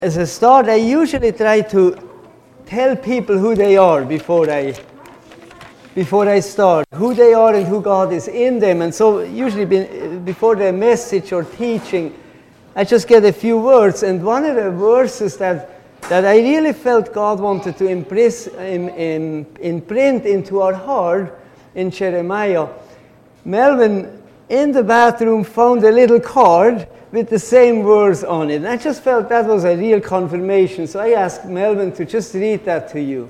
As a start, I usually try to tell people who they are before I start, who they are and who God is in them. And so usually before the message or teaching, I just get a few words. And one of the verses that I really felt God wanted to imprint into our heart in Jeremiah. Melvin, in the bathroom, found a little card with the same words on it. And I just felt that was a real confirmation. So I asked Melvin to just read that to you.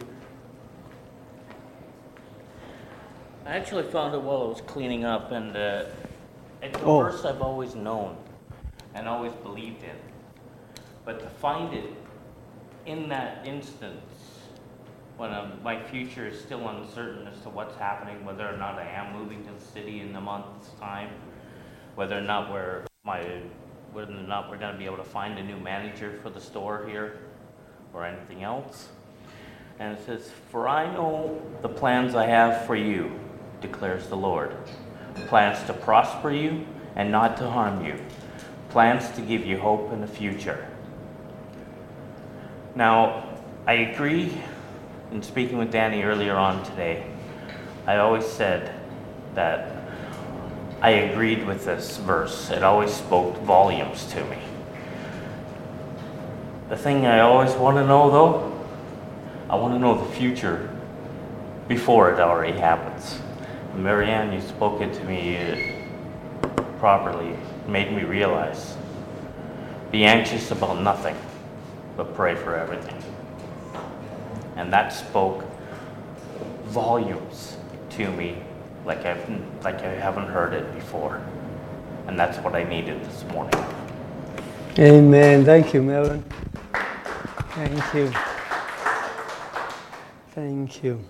I actually found it while I was cleaning up, and it's a verse I've always known and always believed in. But to find it in that instance, when my future is still uncertain as to what's happening, whether or not I am moving to the city in a month's time, whether or not we're going to be able to find a new manager for the store here, or anything else. And it says, "For I know the plans I have for you, declares the Lord. Plans to prosper you and not to harm you. Plans to give you hope in the future." Now, I agree, in speaking with Danny earlier on today, I always said that I agreed with this verse. It always spoke volumes to me. The thing I always want to know, though, I want to know the future before it already happens. Marianne, you spoke it to me properly, made me realize. Be anxious about nothing, but pray for everything. And that spoke volumes to me like I haven't heard it before. And that's what I needed this morning. Amen. Thank you, Melvin. Thank you. Thank you.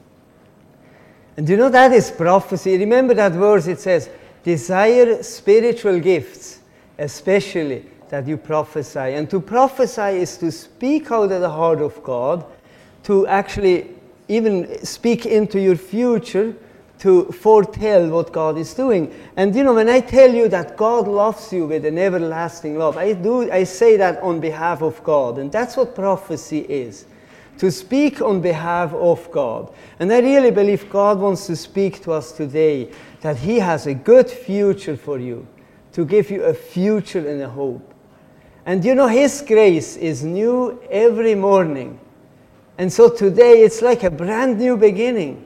And you know, that is prophecy. Remember that verse, it says, desire spiritual gifts, especially that you prophesy. And to prophesy is to speak out of the heart of God, to actually even speak into your future, to foretell what God is doing. And you know, when I tell you that God loves you with an everlasting love, I say that on behalf of God. And that's what prophecy is. To speak on behalf of God. And I really believe God wants to speak to us today that He has a good future for you, to give you a future and a hope. And you know, His grace is new every morning. And so today it's like a brand new beginning.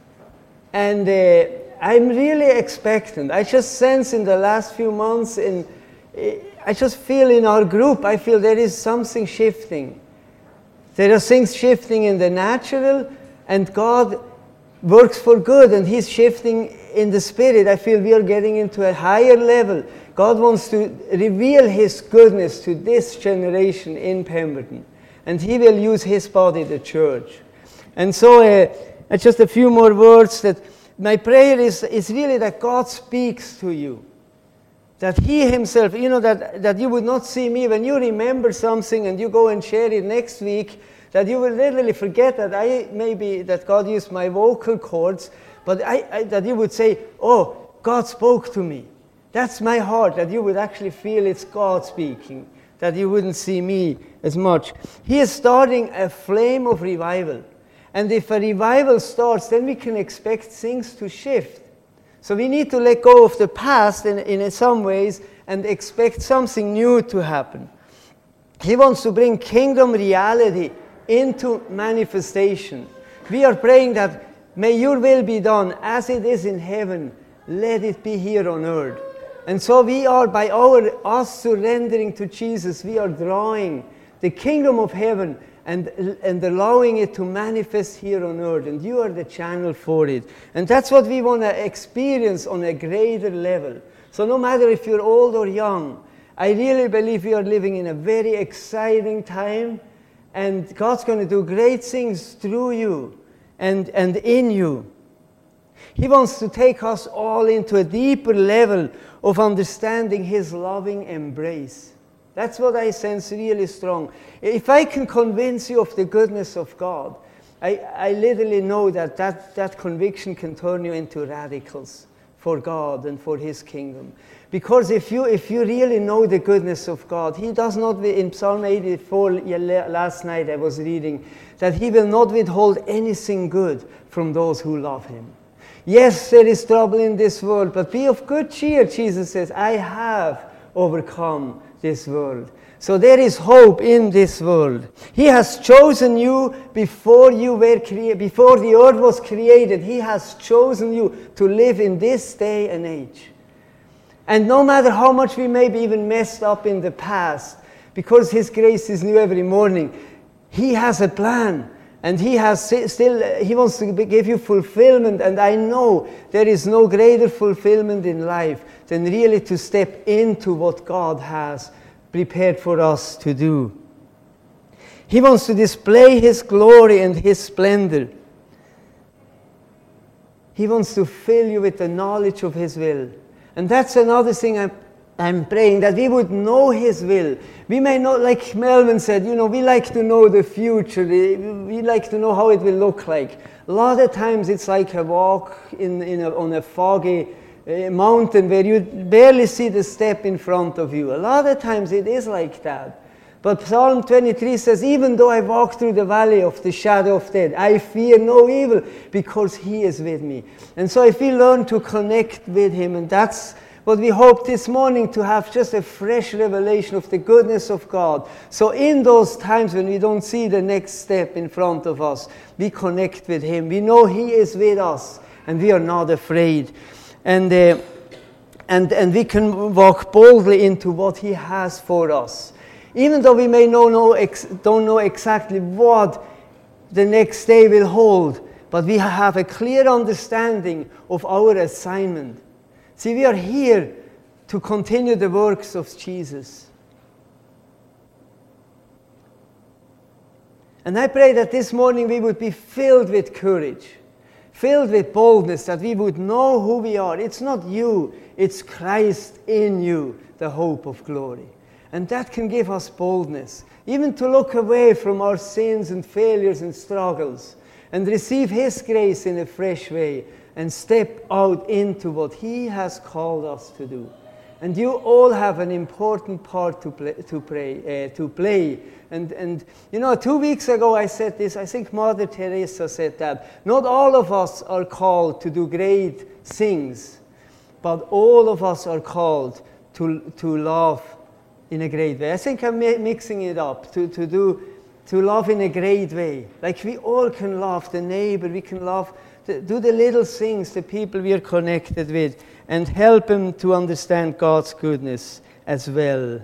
And I'm really expectant. I just sense in the last few months, I just feel in our group, I feel there is something shifting. There are things shifting in the natural, and God works for good, and He's shifting in the spirit. I feel we are getting into a higher level. God wants to reveal His goodness to this generation in Pemberton, and He will use His body, the church. And so just a few more words. That my prayer is really that God speaks to you. That He Himself, you know, that you would not see me when you remember something and you go and share it next week, that you will literally forget that God used my vocal cords, but that you would say, oh, God spoke to me. That's my heart, that you would actually feel it's God speaking, that you wouldn't see me as much. He is starting a flame of revival. And if a revival starts, then we can expect things to shift. So we need to let go of the past in some ways and expect something new to happen. He wants to bring kingdom reality into manifestation. We are praying that may your will be done as it is in heaven, let it be here on earth. And so we are, by us surrendering to Jesus, we are drawing the kingdom of heaven and allowing it to manifest here on earth. And you are the channel for it. And that's what we want to experience on a greater level. So no matter if you're old or young, I really believe we are living in a very exciting time. And God's going to do great things through you and in you. He wants to take us all into a deeper level of understanding His loving embrace. That's what I sense really strong. If I can convince you of the goodness of God, I literally know that conviction can turn you into radicals for God and for his kingdom. Because if you really know the goodness of God, he does not, in Psalm 84, last night I was reading, that he will not withhold anything good from those who love him. Yes, there is trouble in this world, but be of good cheer, Jesus says, I have overcome this world. So there is hope in this world. He has chosen you before before the earth was created. He has chosen you to live in this day and age. And no matter how much we may be even messed up in the past, because his grace is new every morning, he has a plan. And he wants to give you fulfillment. And I know there is no greater fulfillment in life than really to step into what God has prepared for us to do. He wants to display his glory and his splendor. He wants to fill you with the knowledge of his will. And that's another thing I'm praying, that we would know his will. We may not, like Melvin said, we like to know the future. We like to know how it will look like. A lot of times it's like a walk on a foggy mountain where you barely see the step in front of you. A lot of times it is like that. But Psalm 23 says, even though I walk through the valley of the shadow of death, I fear no evil because he is with me. And so if we learn to connect with him, and that's what we hope this morning, to have just a fresh revelation of the goodness of God. So in those times when we don't see the next step in front of us, we connect with him. We know he is with us and we are not afraid. And we can walk boldly into what he has for us. Even though we may don't know exactly what the next day will hold, but we have a clear understanding of our assignment. See, we are here to continue the works of Jesus. And I pray that this morning we would be filled with courage, filled with boldness, that we would know who we are. It's not you, it's Christ in you, the hope of glory. And that can give us boldness, even to look away from our sins and failures and struggles and receive his grace in a fresh way and step out into what he has called us to do. And you all have an important part to play. And 2 weeks ago I said this, I think Mother Teresa said that, not all of us are called to do great things, but all of us are called to love in a great way. I think I'm mixing it up, to love in a great way. Like we all can love the neighbor, we can love, do the little things, the people we are connected with, and help them to understand God's goodness as well.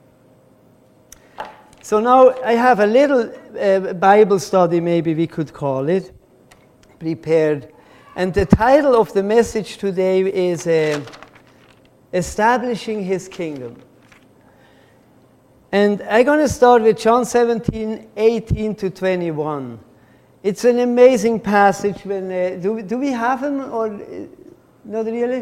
So now I have a little Bible study, maybe we could call it, prepared. And the title of the message today is Establishing His Kingdom. And I'm going to start with John 17:18-21. It's an amazing passage. When do we have them or not really?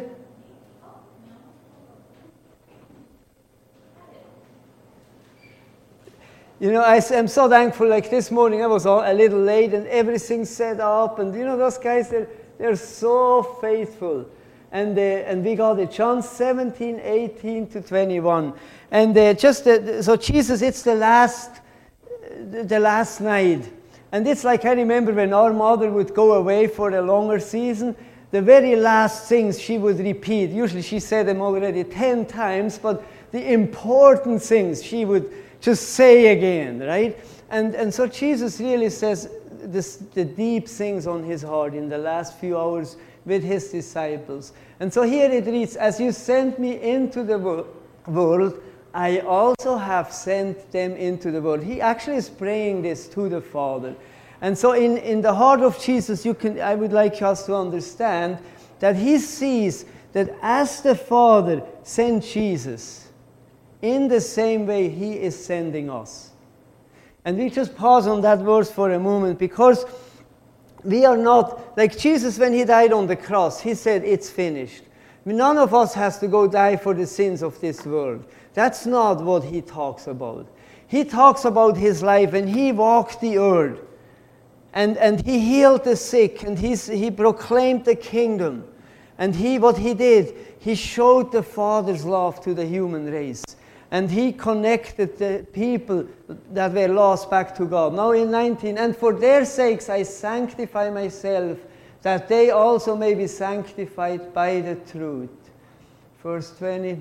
I'm so thankful. Like this morning, I was a little late and everything's set up. And those guys, they're so faithful. And we got it, John 17:18-21. And so Jesus, it's the last night. And it's like I remember when our mother would go away for a longer season, the very last things she would repeat. Usually she said them already 10 times, but the important things she would just say again, right? And so Jesus really says the deep things on his heart in the last few hours with his disciples. And so here it reads, as you sent me into the world, I also have sent them into the world. He actually is praying this to the Father. And so in the heart of Jesus, I would like us to understand that he sees that as the Father sent Jesus, in the same way he is sending us. And we just pause on that verse for a moment, because we are not, like Jesus when he died on the cross, he said it's finished. None of us has to go die for the sins of this world. That's not what he talks about. He talks about his life when he walked the earth and he healed the sick and he proclaimed the kingdom. And what he did, he showed the Father's love to the human race. And he connected the people that were lost back to God. Now in 19, and for their sakes I sanctify myself, that they also may be sanctified by the truth. Verse 20.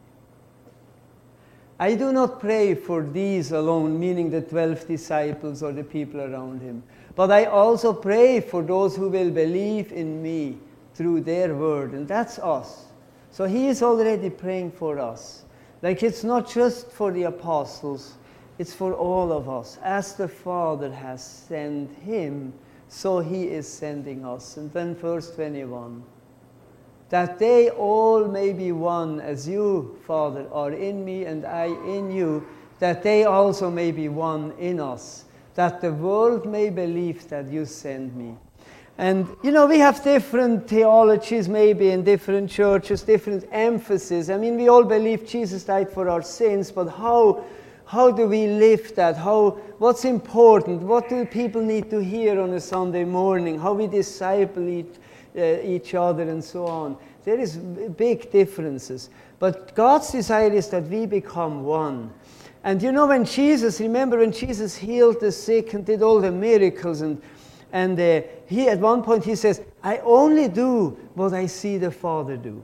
I do not pray for these alone, meaning the 12 disciples or the people around him, but I also pray for those who will believe in me through their word, and that's us. So he is already praying for us. Like, it's not just for the apostles, it's for all of us. As the Father has sent him, so he is sending us. And then verse 21. That they all may be one, as you, Father, are in me and I in you, that they also may be one in us, that the world may believe that you sent me. And, you know, we have different theologies maybe in different churches, different emphasis. I mean, we all believe Jesus died for our sins, but how do we live that? What's important? What do people need to hear on a Sunday morning? How we disciple each other and so on. There is big differences. But God's desire is that we become one. And you know, remember when Jesus healed the sick and did all the miracles, and he at one point he says, I only do what I see the Father do.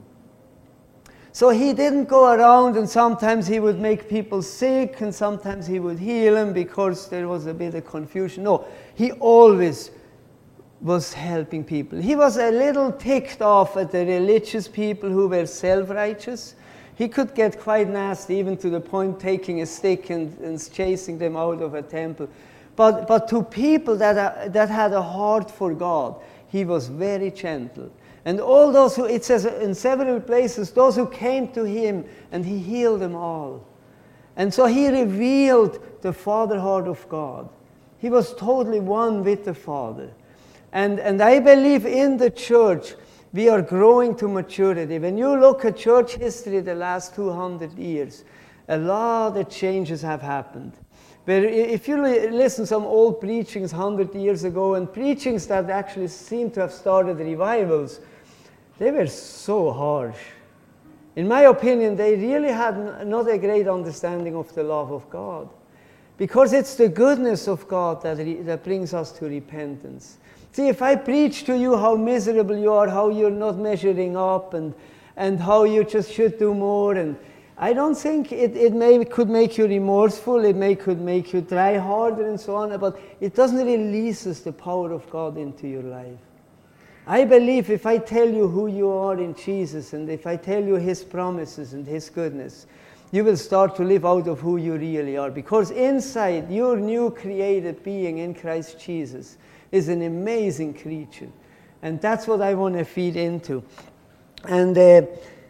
So he didn't go around and sometimes he would make people sick and sometimes he would heal them because there was a bit of confusion. No, he always was helping people. He was a little ticked off at the religious people who were self-righteous. He could get quite nasty, even to the point taking a stick and chasing them out of a temple. But to people that had a heart for God, he was very gentle. And all those who, it says in several places, those who came to him, and he healed them all. And so he revealed the Father heart of God. He was totally one with the Father. And I believe in the church, we are growing to maturity. When you look at church history the last 200 years, a lot of changes have happened. But if you listen to some old preachings 100 years ago, and preachings that actually seem to have started revivals, they were so harsh. In my opinion, they really had not a great understanding of the love of God. Because it's the goodness of God that brings us to repentance. See, if I preach to you how miserable you are, how you're not measuring up, and how you just should do more, and I don't think it could make you remorseful, could make you try harder and so on, but it doesn't release the power of God into your life. I believe if I tell you who you are in Jesus, and if I tell you his promises and his goodness, you will start to live out of who you really are. Because inside, your new created being in Christ Jesus is an amazing creature. And that's what I want to feed into. And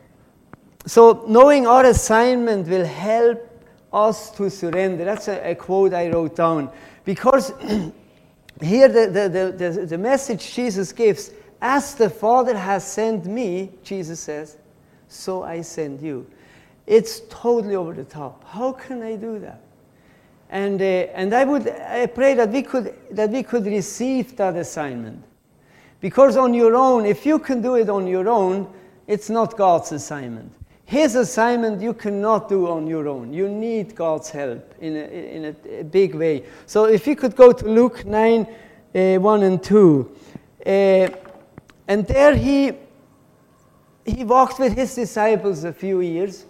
so knowing our assignment will help us to surrender. That's a quote I wrote down. Because here the message Jesus gives, as the Father has sent me, Jesus says, so I send you. It's totally over the top. How can I do that? And I pray that we could receive that assignment. Because on your own, if you can do it on your own, it's not God's assignment. His assignment you cannot do on your own. You need God's help in a big way. So if you could go to Luke 9, 1 and 2. And there he walked with his disciples a few years.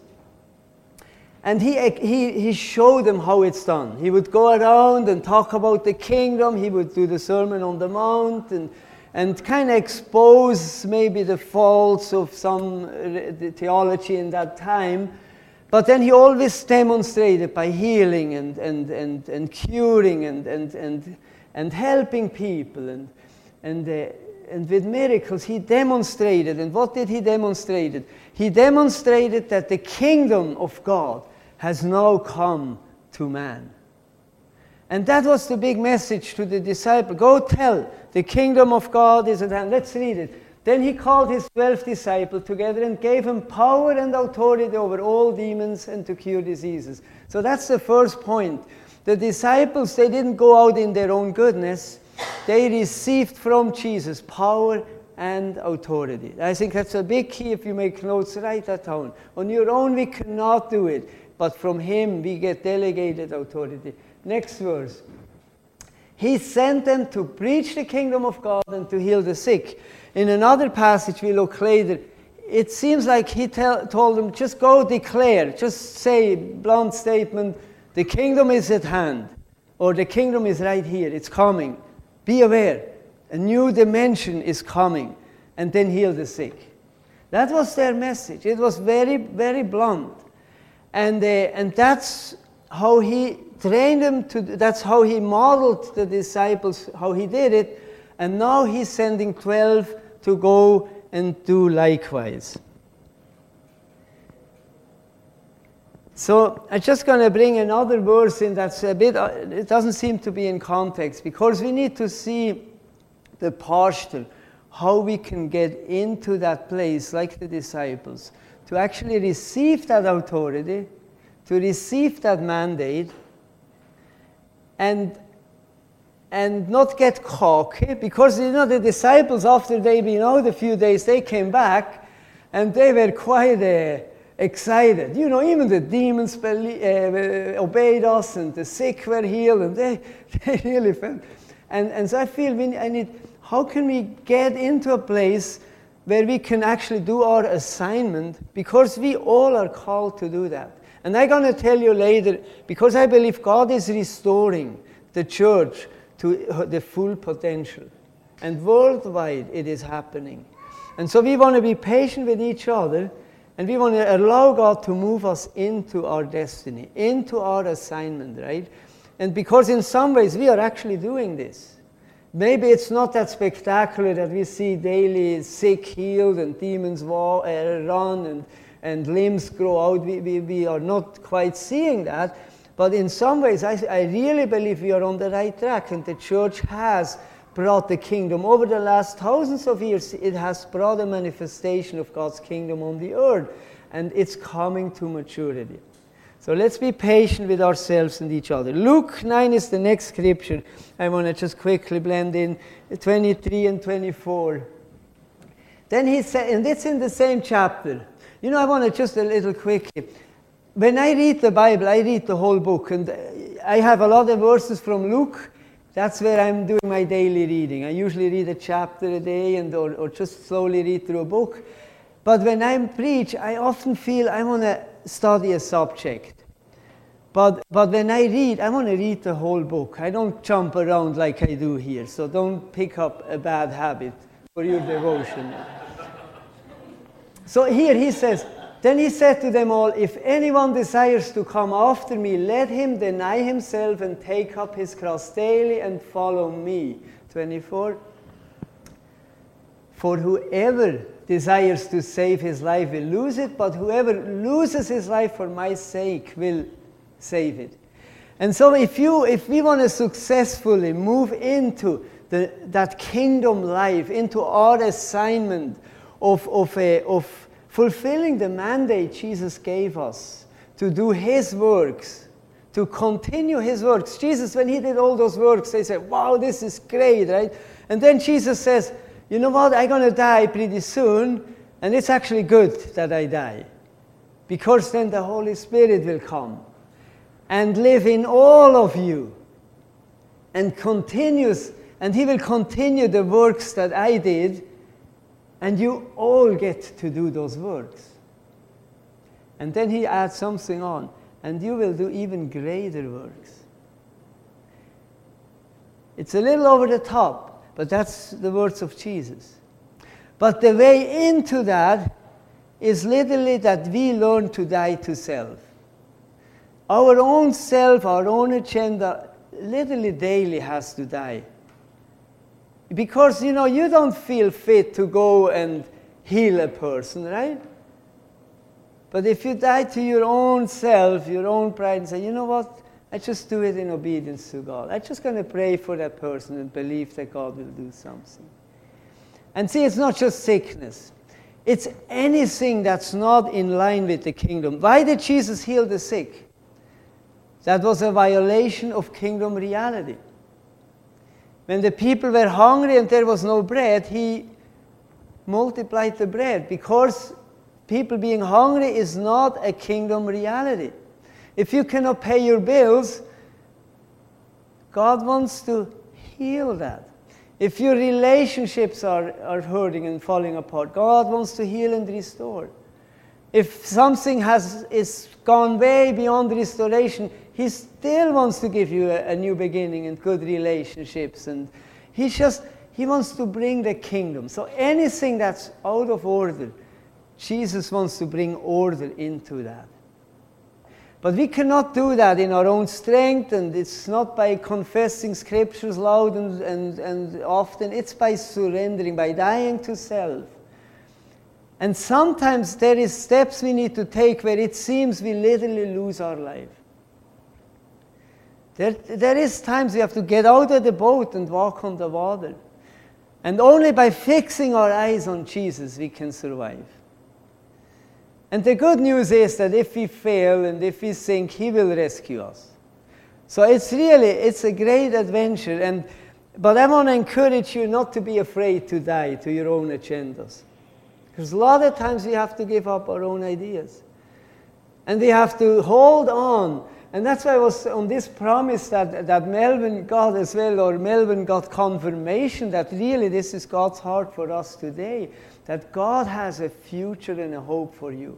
And he showed them how it's done. He would go around and talk about the kingdom. He would do the Sermon on the Mount and kind of expose maybe the faults of some theology in that time. But then he always demonstrated by healing and curing and helping people. And with miracles, he demonstrated. And what did he demonstrate? He demonstrated that the kingdom of God has now come to man. And that was the big message to the disciple. Go tell, the kingdom of God is at hand. Let's read it. Then he called his 12 disciples together and gave them power and authority over all demons and to cure diseases. So that's the first point. The disciples, they didn't go out in their own goodness. They received from Jesus power and authority. I think that's a big key. If you make notes, write that down. On your own, we cannot do it, but from him, we get delegated authority. Next verse. He sent them to preach the kingdom of God and to heal the sick. In another passage we look later, it seems like he told them, just go declare, just say, blunt statement, the kingdom is at hand, or the kingdom is right here, it's coming. Be aware, a new dimension is coming, and then heal the sick. That was their message. It was very, very blunt. And that's how he trained them that's how he modeled the disciples, how he did it. And now he's sending 12 to go and do likewise. So I'm just going to bring another verse in that's a bit, it doesn't seem to be in context, because we need to see the posture, how we can get into that place like the disciples, to actually receive that authority, to receive that mandate, and not get cocky, because the disciples, after they've been out a few days, they came back and they were quite excited. Even the demons obeyed us, and the sick were healed, and they really felt. And so I feel how can we get into a place where we can actually do our assignment, because we all are called to do that. And I'm going to tell you later, because I believe God is restoring the church to the full potential. And worldwide it is happening. And so we want to be patient with each other, and we want to allow God to move us into our destiny, into our assignment, right? And because in some ways we are actually doing this. Maybe it's not that spectacular that we see daily sick healed and demons run and limbs grow out. We are not quite seeing that. But in some ways, I really believe we are on the right track, and the church has brought the kingdom. Over the last thousands of years, it has brought a manifestation of God's kingdom on the earth, and it's coming to maturity. So let's be patient with ourselves and each other. Luke 9 is the next scripture. I want to just quickly blend in 23 and 24. Then he said, and it's in the same chapter. I want to just a little quickly. When I read the Bible, I read the whole book, and I have a lot of verses from Luke. That's where I'm doing my daily reading. I usually read a chapter a day or just slowly read through a book. But when I preach, I often feel I want to study a subject. But when I read, I want to read the whole book. I don't jump around like I do here, so don't pick up a bad habit for your devotion. So here he says, then he said to them all, if anyone desires to come after me, let him deny himself and take up his cross daily and follow me. 24. For whoever desires to save his life will lose it, but whoever loses his life for my sake will save it. And so if we want to successfully move into that kingdom life, into our assignment of fulfilling the mandate Jesus gave us to do his works, to continue his works. Jesus, when he did all those works, they said, wow, this is great, right? And then Jesus says, you know what, I'm going to die pretty soon, and it's actually good that I die, because then the Holy Spirit will come and live in all of you and he will continue the works that I did, and you all get to do those works. And then he adds something on, and you will do even greater works. It's a little over the top, but that's the words of Jesus. But the way into that is literally that we learn to die to self. Our own self, our own agenda, literally daily has to die. Because, you don't feel fit to go and heal a person, right? But if you die to your own self, your own pride, and say, you know what, I just do it in obedience to God. I'm just going to pray for that person and believe that God will do something. And see, it's not just sickness. It's anything that's not in line with the kingdom. Why did Jesus heal the sick? That was a violation of kingdom reality. When the people were hungry and there was no bread, he multiplied the bread, because people being hungry is not a kingdom reality. If you cannot pay your bills, God wants to heal that. If your relationships are hurting and falling apart, God wants to heal and restore. If something is gone way beyond restoration, He still wants to give you a new beginning and good relationships. And He wants to bring the kingdom. So anything that's out of order, Jesus wants to bring order into that. But we cannot do that in our own strength, and it's not by confessing scriptures loud and often. It's by surrendering, by dying to self. And sometimes there is steps we need to take where it seems we literally lose our life. There is times we have to get out of the boat and walk on the water. And only by fixing our eyes on Jesus we can survive. And the good news is that if we fail and if we sink, He will rescue us. So it's a great adventure. But I want to encourage you not to be afraid to die to your own agendas. Because a lot of times we have to give up our own ideas. And we have to hold on. And that's why I was on this promise that Melvin got as well, or Melvin got confirmation that really this is God's heart for us today. That God has a future and a hope for you.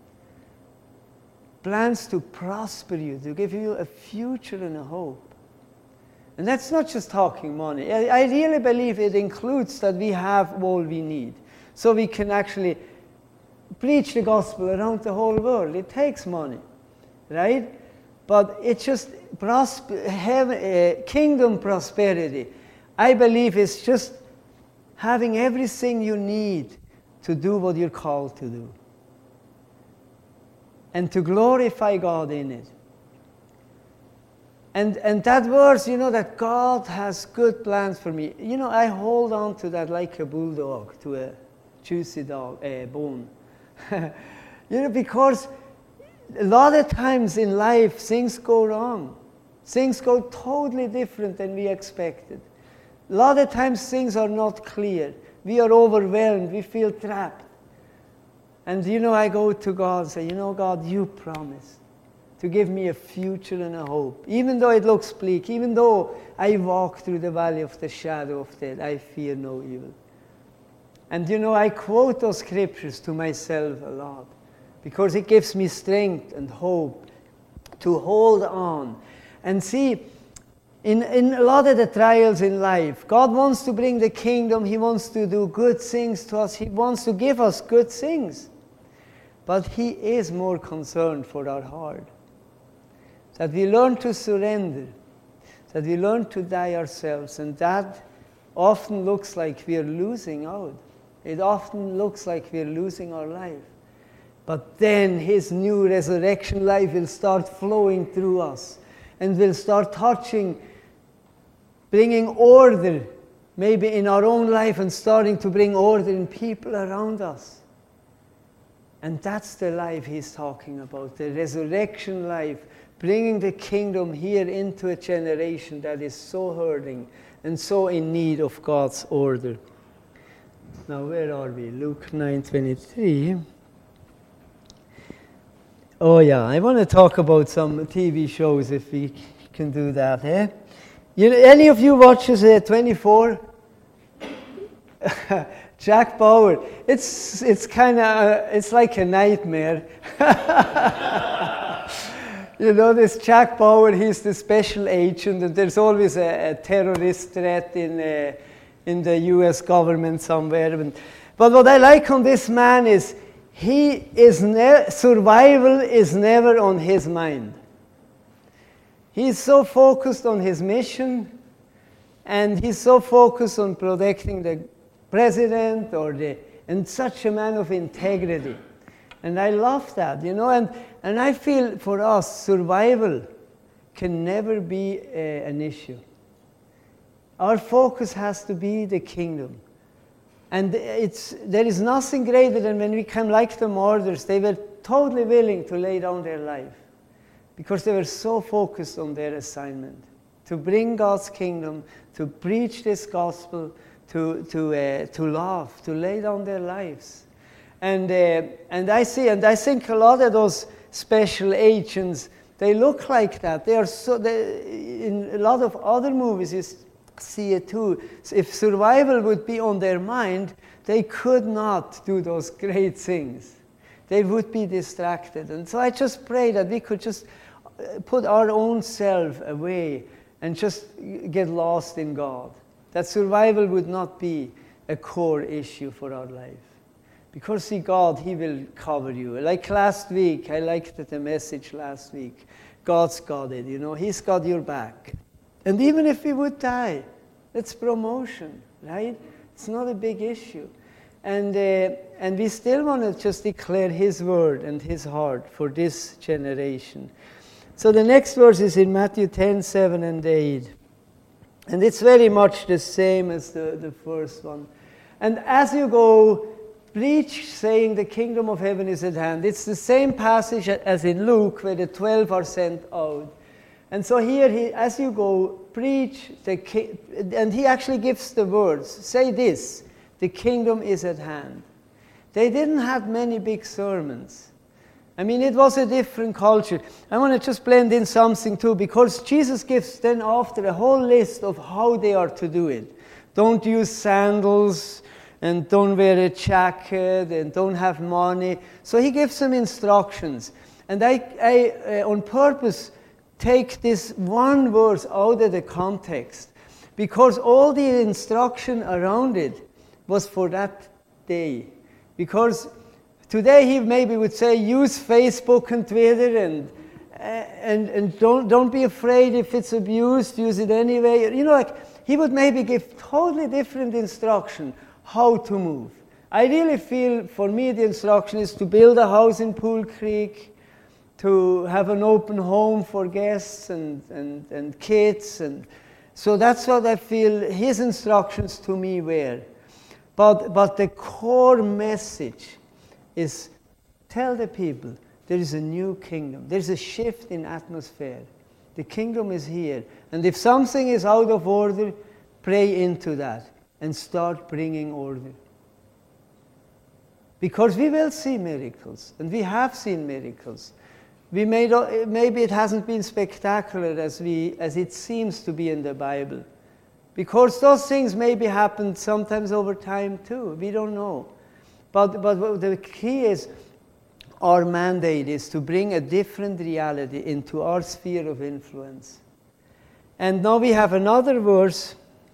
Plans to prosper you, to give you a future and a hope. And that's not just talking money. I really believe it includes that we have all we need. So we can actually preach the gospel around the whole world. It takes money, right? But it's just kingdom prosperity. I believe it's just having everything you need to do what you're called to do. And to glorify God in it. And that verse, that God has good plans for me. I hold on to that like a bulldog to a juicy bone. Because a lot of times in life things go wrong. Things go totally different than we expected. A lot of times things are not clear. We are overwhelmed. We feel trapped. And I go to God and say, God, you promised to give me a future and a hope. Even though it looks bleak, even though I walk through the valley of the shadow of death, I fear no evil. And I quote those scriptures to myself a lot because it gives me strength and hope to hold on. And see, in a lot of the trials in life, God wants to bring the kingdom. He wants to do good things to us. He wants to give us good things. But He is more concerned for our heart. That we learn to surrender. That we learn to die ourselves. And that often looks like we are losing out. It often looks like we are losing our life. But then His new resurrection life will start flowing through us. And will start touching, bringing order, maybe in our own life, and starting to bring order in people around us. And that's the life He's talking about, the resurrection life, bringing the kingdom here into a generation that is so hurting and so in need of God's order. Now, where are we? Luke 9:23. Oh yeah, I want to talk about some TV shows if we can do that. Any of you watches 24? Jack Bauer. It's kind of it's like a nightmare. This Jack Bauer. He's the special agent, and there's always a terrorist threat in the U.S. government somewhere. But what I like on this man is survival is never on his mind. He's so focused on his mission, and he's so focused on protecting the president and such a man of integrity. And I love that, and I feel for us, survival can never be an issue. Our focus has to be the kingdom. And there is nothing greater than when we come like the martyrs. They were totally willing to lay down their life because they were so focused on their assignment to bring God's kingdom, to preach this gospel, to love, to lay down their lives. And I think a lot of those special agents, they look like that. In a lot of other movies, you see it too. If survival would be on their mind, they could not do those great things. They would be distracted. And so I just pray that we could just put our own self away and just get lost in God. That survival would not be a core issue for our life. Because see, God, He will cover you. Like last week, I liked the message last week. God's got it, He's got your back. And even if we would die, that's promotion, right? It's not a big issue. And we still want to just declare His word and His heart for this generation. So the next verse is in Matthew 10, 7 and 8. And it's very much the same as the first one. And as you go, preach, saying the kingdom of heaven is at hand. It's the same passage as in Luke, where the 12 are sent out. And so here, as you go, preach, and He actually gives the words. Say this, the kingdom is at hand. They didn't have many big sermons. I mean, it was a different culture. I want to just blend in something too, because Jesus gives then after a whole list of how they are to do it. Don't use sandals, and don't wear a jacket, and don't have money. So He gives them instructions. And I on purpose, take this one verse out of the context, because all the instruction around it was for that day. Because today He maybe would say, use Facebook and Twitter, and don't be afraid if it's abused, use it anyway. He would maybe give totally different instruction how to move. I really feel, for me, the instruction is to build a house in Pool Creek, to have an open home for guests and kids. And so that's what I feel His instructions to me were. But the core message is, tell the people there is a new kingdom. There's a shift in atmosphere. The kingdom is here. And if something is out of order, pray into that and start bringing order. Because we will see miracles, and we have seen miracles. Maybe it hasn't been spectacular as it seems to be in the Bible. Because those things maybe happened sometimes over time too. We don't know. But the key is, our mandate is to bring a different reality into our sphere of influence. And now we have another verse,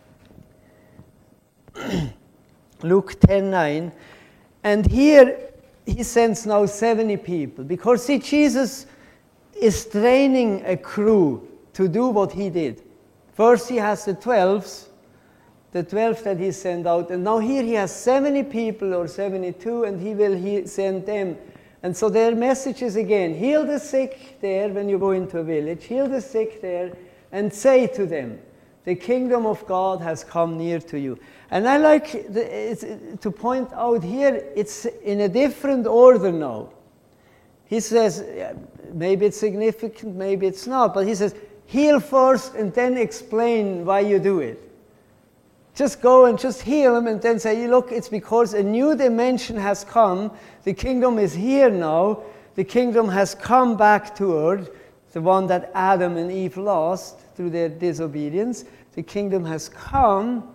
Luke 10:9. And here He sends now 70 people. Because see, Jesus is training a crew to do what He did. First He has the 12 that He sent out. And now here He has 70 people or 72, and He will send them. And so their message is again, heal the sick there when you go into a village. Heal the sick there and say to them, the kingdom of God has come near to you. And I like to point out here, it's in a different order now. He says, maybe it's significant, maybe it's not, but He says, heal first and then explain why you do it. Just go and just heal them and then say, look, it's because a new dimension has come. The kingdom is here now. The kingdom has come back to earth, the one that Adam and Eve lost through their disobedience. The kingdom has come,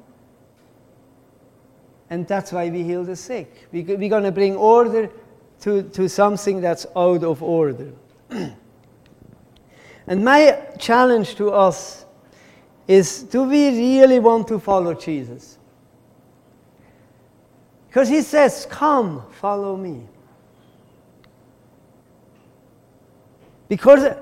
and that's why we heal the sick. We're going to bring order to something that's out of order. And my challenge to us is, do we really want to follow Jesus? Because He says, come, follow me. Because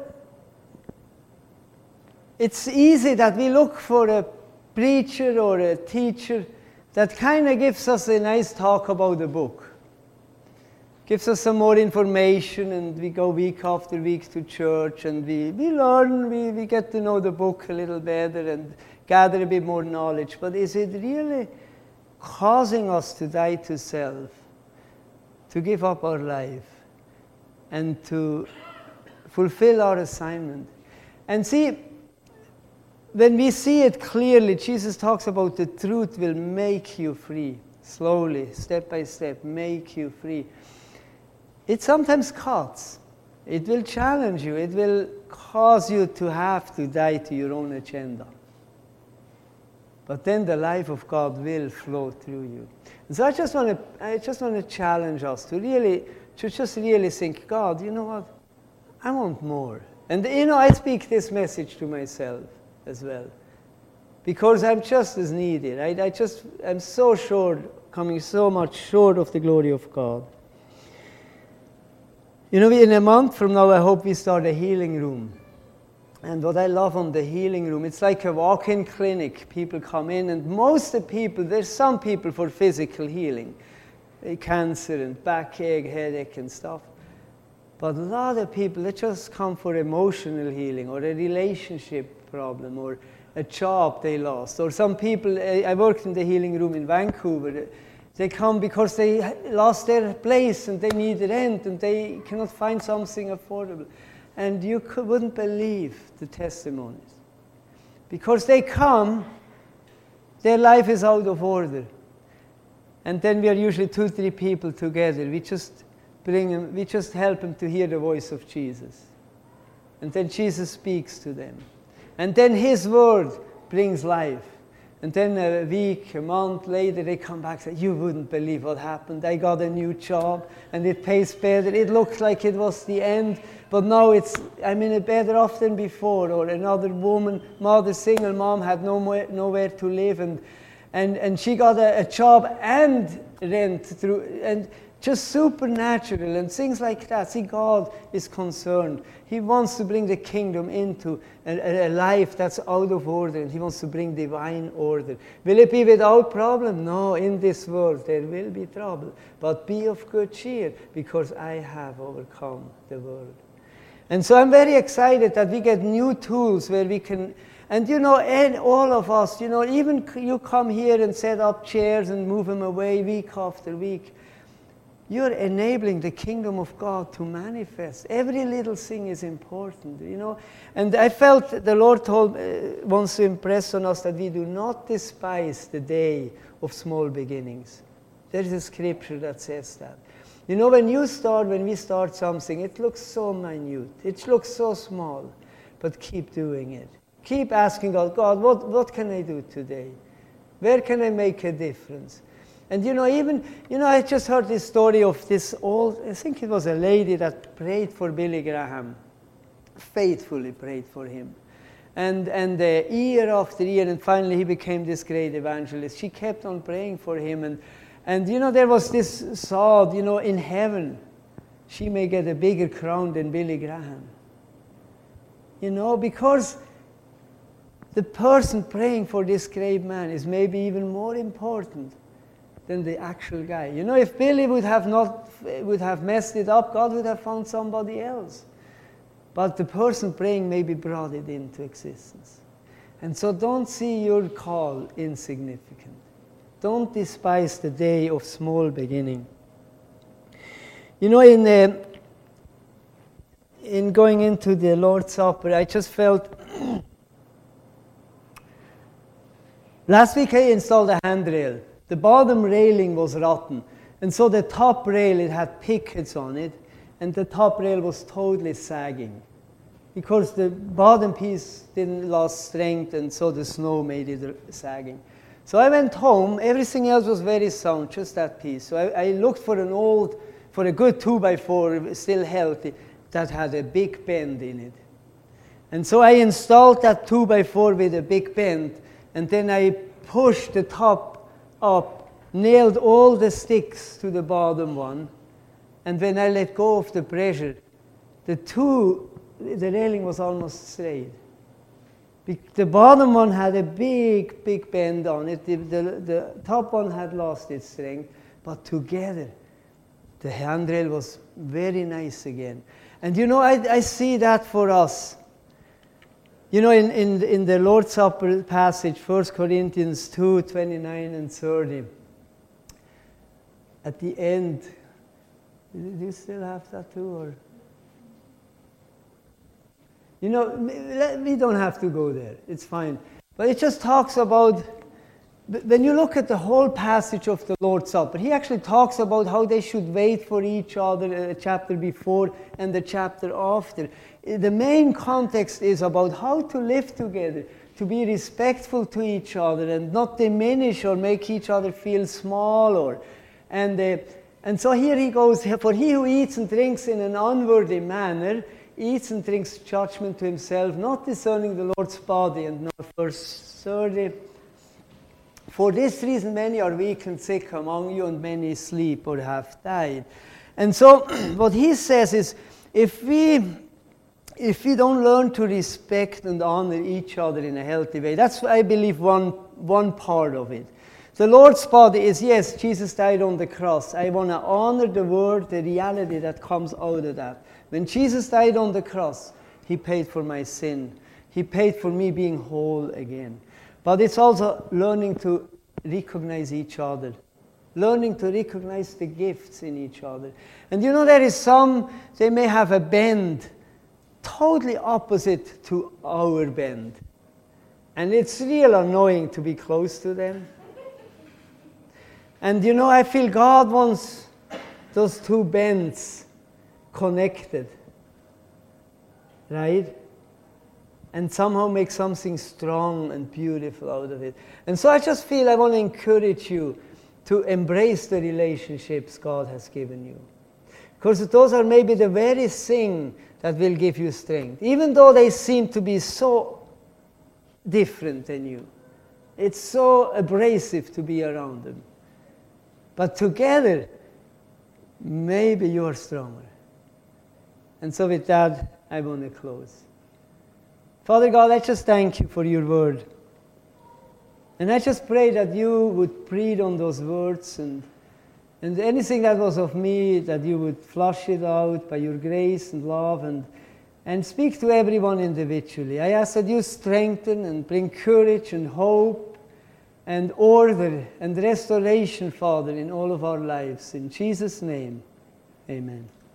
it's easy that we look for a preacher or a teacher that kind of gives us a nice talk about the book. Gives us some more information, and we go week after week to church, and we learn, we get to know the book a little better and gather a bit more knowledge. But is it really causing us to die to self, to give up our life, and to fulfill our assignment? And see, when we see it clearly, Jesus talks about the truth will make you free. Slowly, step by step, make you free. It sometimes cuts. It will challenge you. It will cause you to have to die to your own agenda. But then the life of God will flow through you. And so I just want to challenge us to just really think, God, you know what? I want more. And I speak this message to myself as well, because I'm just as needy. Right? I'm so short, coming so much short of the glory of God. In a month from now, I hope we start a healing room. And what I love on the healing room, it's like a walk-in clinic. People come in, and most of the people, there's some people for physical healing, cancer and backache, headache and stuff. But a lot of people, they just come for emotional healing or a relationship problem or a job they lost. Or some people, I worked in the healing room in Vancouver. They come because they lost their place and they need rent and they cannot find something affordable. And you wouldn't believe the testimonies. Because they come, their life is out of order. And then we are usually 2-3 people together. We just help them to hear the voice of Jesus. And then Jesus speaks to them. And then His word brings life. And then a week, a month later, they come back and say, you wouldn't believe what happened. I got a new job, and it pays better. It looked like it was the end, but now I'm in a better off than before. Or another woman, single mom, had nowhere to live, and she got a job and rent through, and just supernatural and things like that. See, God is concerned. He wants to bring the kingdom into a life that's out of order, and He wants to bring divine order. Will it be without problem? No, in this world there will be trouble. But be of good cheer, because I have overcome the world. And so I'm very excited that we get new tools where we can, and all of us, even you come here and set up chairs and move them away week after week. You're enabling the kingdom of God to manifest. Every little thing is important, And I felt the Lord wants to impress on us that we do not despise the day of small beginnings. There is a scripture that says that. When we start something, it looks so minute. It looks so small. But keep doing it. Keep asking God, what can I do today? Where can I make a difference? And I just heard this story of this I think it was a lady that prayed for Billy Graham, faithfully prayed for him. And year after year, and finally he became this great evangelist. She kept on praying for him. And there was this thought, in heaven, she may get a bigger crown than Billy Graham. Because the person praying for this great man is maybe even more important than the actual guy. If Billy would have messed it up, God would have found somebody else. But the person praying maybe brought it into existence. And so don't see your call insignificant. Don't despise the day of small beginning. In going into the Lord's Supper, I just felt last week I installed a handrail. The bottom railing was rotten, and so the top rail, it had pickets on it, and the top rail was totally sagging because the bottom piece didn't lose strength, and so the snow made it sagging. So I went home. Everything else was very sound, just that piece. So I looked for a good 2x4, still healthy, that had a big bend in it. And so I installed that 2x4 with a big bend, and then I pushed the top up, nailed all the sticks to the bottom one, and when I let go of the pressure, the railing was almost straight. The bottom one had a big, big bend on it. The top one had lost its strength, but together, the handrail was very nice again. And I see that for us. In the Lord's Supper passage, 1 Corinthians 2, 29 and 30, at the end, do you still have that too? Or? We don't have to go there. It's fine. But it just talks about, when you look at the whole passage of the Lord's Supper, he actually talks about how they should wait for each other, a chapter before and the chapter after. The main context is about how to live together, to be respectful to each other and not diminish or make each other feel small. And so here he goes, for he who eats and drinks in an unworthy manner, eats and drinks judgment to himself, not discerning the Lord's body. And now verse 30. For this reason many are weak and sick among you, and many sleep or have died. And so what he says is, if we don't learn to respect and honor each other in a healthy way, that's, I believe, one part of it. The Lord's body is, yes, Jesus died on the cross. I want to honor the word, the reality that comes out of that. When Jesus died on the cross, he paid for my sin. He paid for me being whole again. But it's also learning to recognize each other. Learning to recognize the gifts in each other. And you know, there is some, they may have a bend totally opposite to our bend. And it's real annoying to be close to them. And you know, I feel God wants those two bends connected, right? And somehow make something strong and beautiful out of it. And so I just feel I want to encourage you to embrace the relationships God has given you. Because those are maybe the very thing that will give you strength. Even though they seem to be so different than you. It's so abrasive to be around them. But together, maybe you are stronger. And so with that, I want to close. Father God, I just thank you for your word. And I just pray that you would breathe on those words, and anything that was of me, that you would flush it out by your grace and love, and speak to everyone individually. I ask that you strengthen and bring courage and hope and order and restoration, Father, in all of our lives. In Jesus' name, amen.